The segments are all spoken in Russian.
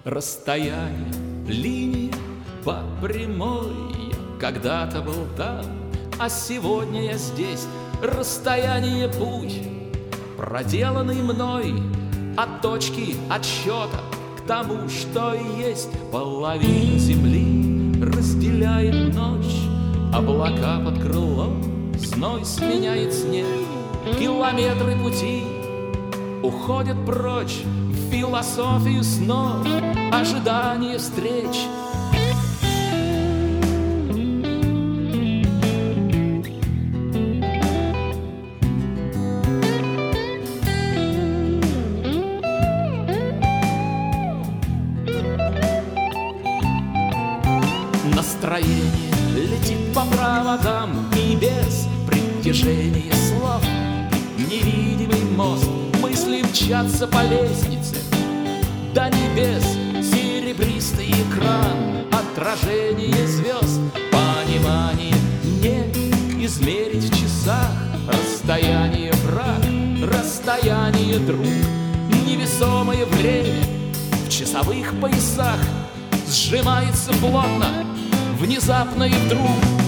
Расстояние, линия по прямой. Я когда-то был там, а сегодня я здесь. Расстояние, путь, проделанный мной, от точки отсчета к тому, что есть. Половина земли разделяет ночь, облака под крылом, зной сменяет снег. Километры пути уходят прочь в философию снов, ожидание встреч. Настроение летит по проводам, и без притяжения слов невидимый мост. Мысли мчатся по лестнице до небес. Серебристый экран, отражение звезд. Понимание не измерить в часах. Расстояние враг, расстояние друг. Невесомое время в часовых поясах сжимается плотно, внезапно и вдруг.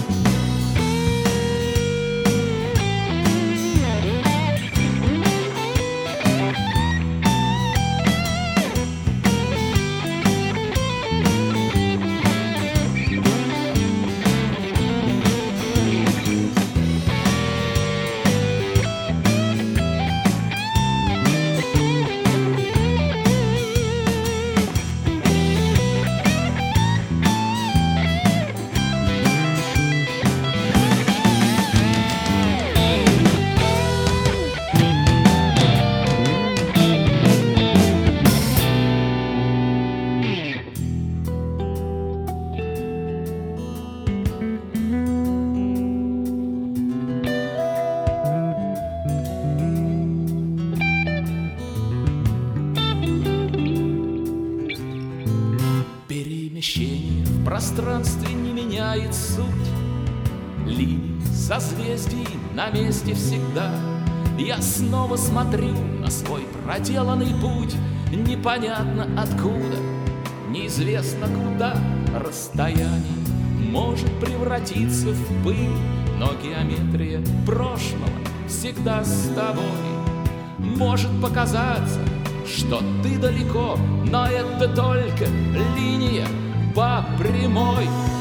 Перемещение в пространстве не меняет суть. Линии созвездий на месте всегда. Я снова смотрю на свой проделанный путь. Непонятно откуда, неизвестно куда. Расстояние может превратиться в пыль, но геометрия прошлого всегда с тобой. Может показаться, что ты далеко, но это только линия по прямой.